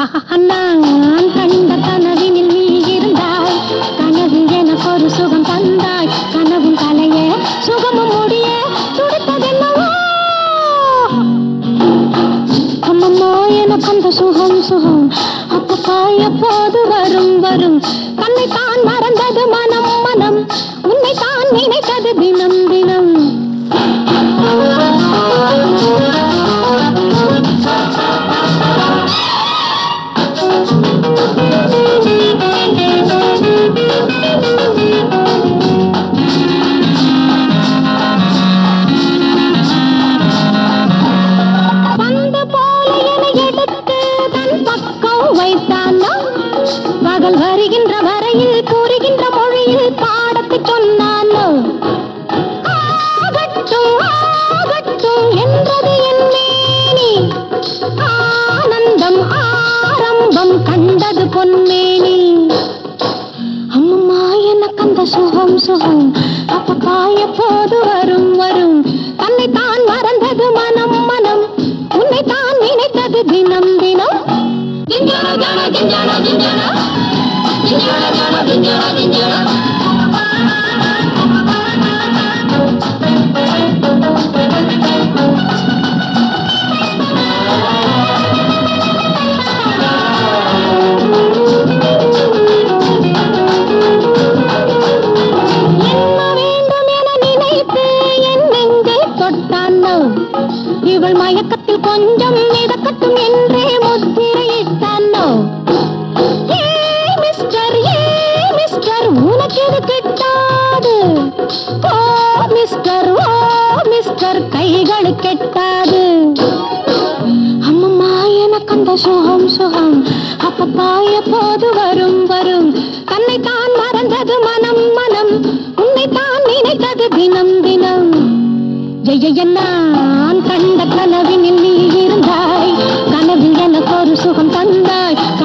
நான் கண்ட கனவினில் நீ இருந்தாய், கனவில் எனக்கு ஒரு சுகம் தந்தாய், கனவும் கலைய சுகமும் முடிய துடித்ததென்னவோ. அம்மம்மா எனக்கு அந்த சுகம் சுகம் அப்பப்பா எப்போது வரும் வரும். தன்னை தான் மறந்தது மனம் மனம், உன்னை தான் நினைத்தது தினம் தினம். பகல் வருகின்ற வரையில் கூறுகின்ற மொழியில் பாடத்தை சொன்னானோ. ஆகட்டும் ஆகட்டும் என்றது என் மேனி, ஆனந்தம் ஆரம்பம் கண்டது பொன்மேனி. அம்மம்மா எனக்கு அந்த சுகம் சுகம் அப்பப்பா எப்போது வரும் வரும். தன்னை தான் மறந்தது மனம் மனம், உன்னை தான் நினைத்தது தினம் தினம். Dinjana jana dinjana dinjana dinjana jana dinjana dinjana. என்ன வேண்டும் என நினைத்து என் நெஞ்சை தொட்டானோ. இவள் மயக்கத்தில் கொஞ்சம் மிதக்கட்டும் என்றே முத்திரையிட்டானோ. ஏ மிஸ்டர் உனக்கு எது கெட்டாது? ஓ மிஸ்டர் கைகள் கெட்டாது. அம்மம்மா எனக்கு அந்த சுகம் சுகம் அப்பப்பா எப்போது வரும் வரும். தன்னை தான் மறந்தது மனம் மனம், உன்னை தான் நினைத்தது தினம் தினம். ஜெய நான் கண்ட கனவினில் நீ இருந்தாய், கனவில் எனக்கு ஒரு சுகம் தந்தாய்.